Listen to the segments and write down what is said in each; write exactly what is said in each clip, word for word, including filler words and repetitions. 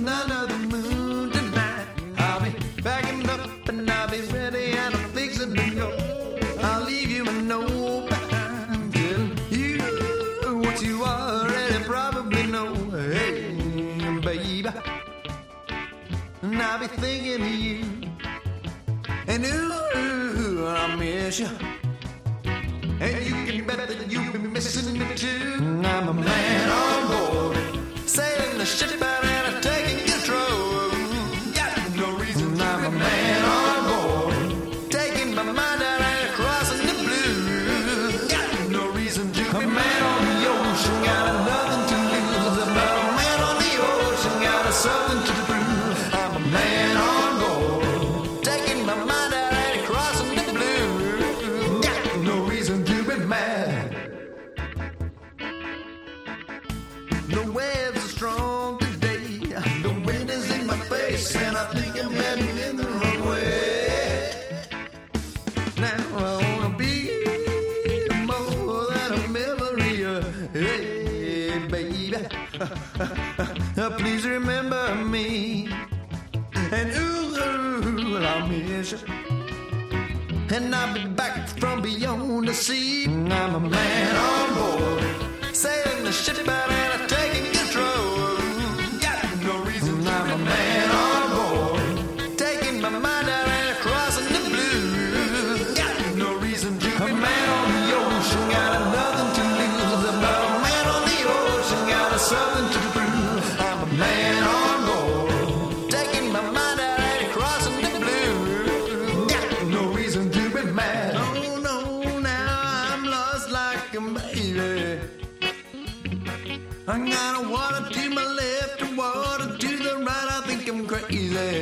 under the moon tonight. I'll be backing up and I'll be ready and I'm fixing to go. I'll leave you a note behind, telling you what you already probably know. Hey, baby, and I'll be thinking of you, and ooh, I miss you. And you can bet that you'll be missing me too. I'm a man on board, sailing the ship out and I'm taking control. Got no reason. I'm a man on board, taking my mind out and crossing the blue. Got no reason to. A man on the ocean, got nothing to lose. I'm a man on the ocean, got something to prove. I'm a man on board, taking my mind out and crossing the blue. Got no reason to be mad. The waves are strong today. The wind is in my face, and I think I'm heading in the wrong way. Now I wanna be more than a memory. Hey, baby, please remember me. And ooh, I'll miss you. And I'll be back from beyond the sea. I'm a man on board, sailing the ship out and I'm taking control. Got no reason. I'm a man on board, taking my mind out and crossing the blue. Got no reason to. A man on the ocean, got nothing to lose. I'm a man on the ocean, got something to prove. I'm a man on board, taking my mind out and crossing the blue. Got no reason to be mad. Oh no, now I'm lost like a baby. I got water to my left and water to the right. I think I'm crazy.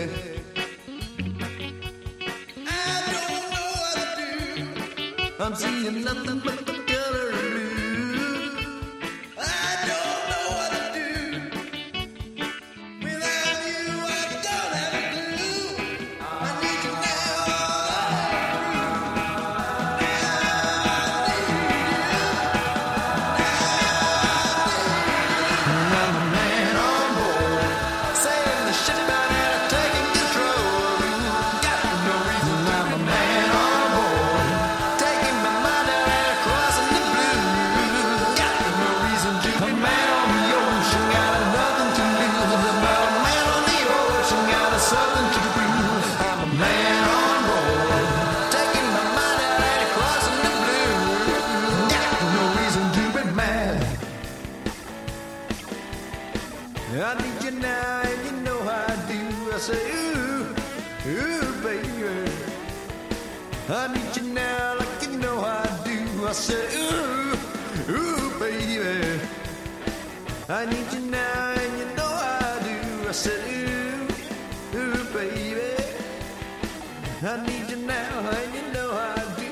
I don't know what to do. I'm seeing nothing but the color of blue. I don't know what to do. Without you, I don't have a clue. I need you now. I'm a man on board, sailing the ship out and I'm taking control. Got no reason. I'm a man on board, taking my mind out and crossing the blue. Got no reason to. A man on the ocean, got nothing to lose. I'm a man on the ocean, got something to prove. I'm a man on board, taking my mind out and crossing the blue. Got no reason to be mad. I need you now, and you know I do. I say, ooh, ooh, baby. I need you now, like you know I do. I say, ooh, ooh, baby. I need you now, and you know I do. I say, ooh, ooh, baby. I need you now, and you know I do.